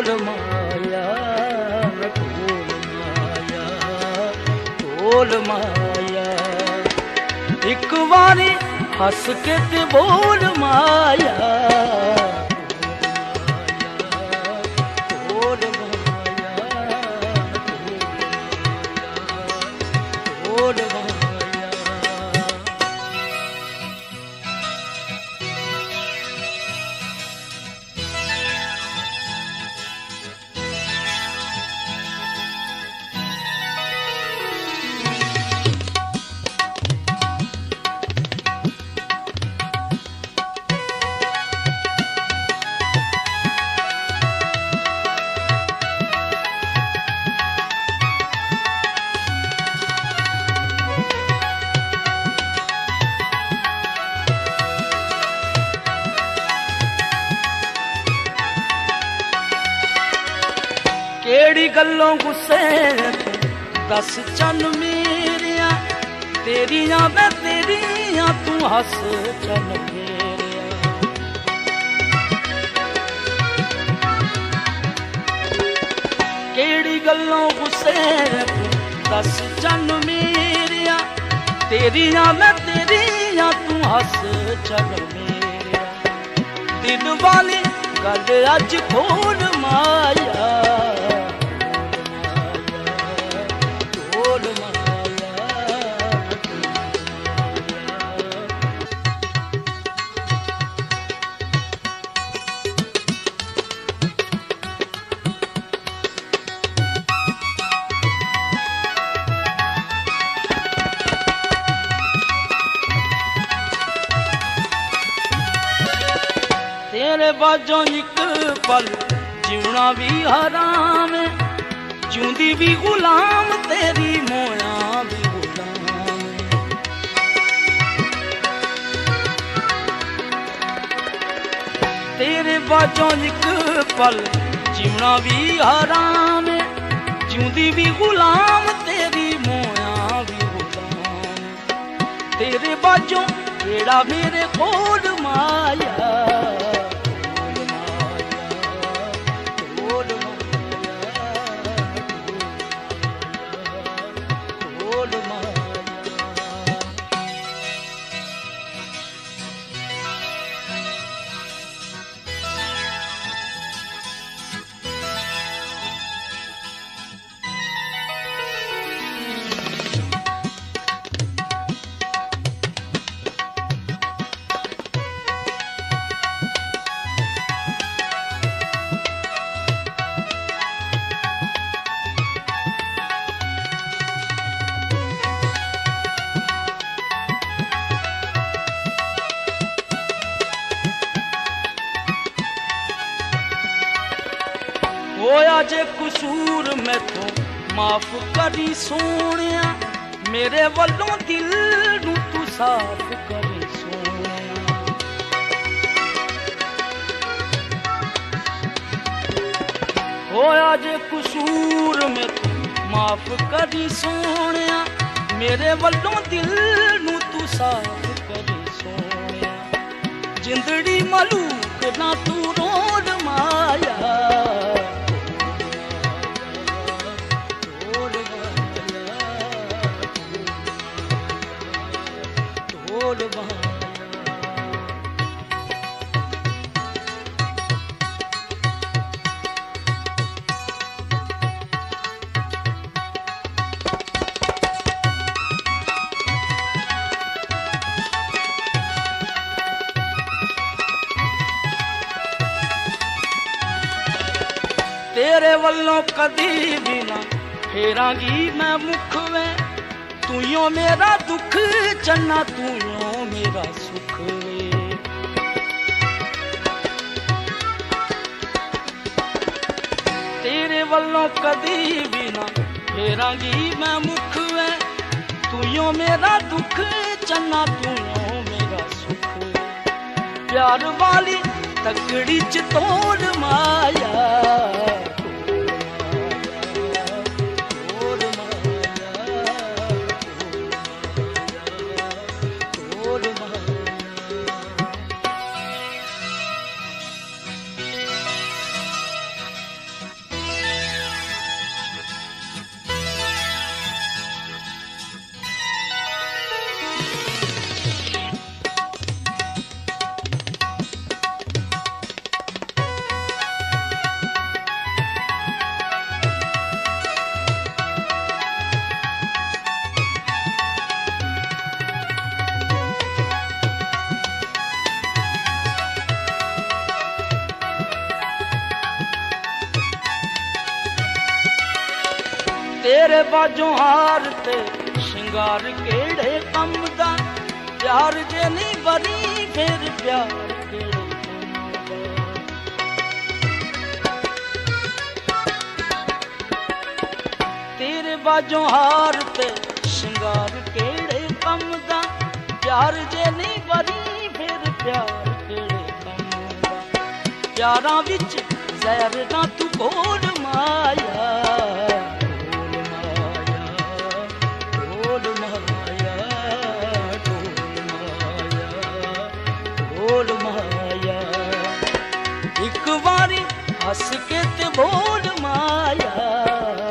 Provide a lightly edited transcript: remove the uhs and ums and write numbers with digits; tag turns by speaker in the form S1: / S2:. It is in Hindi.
S1: ढोल माया, ढोल माया, ढोल माया। एक बारी हस के ते बोल माया, ढोल माया, ढोल माया। केड़ी गल्लों गुस्से दस चन मेरिया, तेरिया मैं तेरिया तू हस चन मेरिया। केड़ी गल्लों गुस्से दस चन मेरिया, तेरिया मैं तेरिया तू हस चन मेरिया। दिल वाली गल अज खोल माया, तेरे बाजों एक पल जीना भी हराम है, जिंदी भी गुलाम तेरी मोया भी गुलाम है। तेरे बाजों एक पल जीना भी हराम है, जिंदी भी गुलाम तेरी मोया भी गुलाम है। तेरे बाजों बेड़ा मेरे कोल माया, होया जे कसूर मैं तो माफ करी सोनिया, मेरे वल्लों दिल नू तू साफ करी सोनिया। होया जे कसूर मैं तो माफ करी सोनिया, मेरे वल्लों दिल नू तू साफ करी सोनिया। जिंदड़ी मलूक ना तू रोल माया, तेरे वल्लों कदी भी ना फेरांगी मैं मुख में, तू यो मेरा दुख चन्ना तू यो मेरा सुख वे। तेरे वल्लों कदी भी ना फेरांगी मैं मुख में, तू यो मेरा दुख चन्ना तू यो मेरा सुख वे। प्यार वाली तकड़ी च तोड़ माया, तेरे बाजों हार ते शिंगार केड़े कम दा प्यार जे नहीं बनी फिर प्यार केड़े कम दा तेरे बाजों हार ते शिंगार केड़े कम दा प्यार जे नहीं बनी फिर प्यार केड़े कम दा प्यारां विच ज़हर ना तू घोल माया एक बारी हंस के ते बोल माया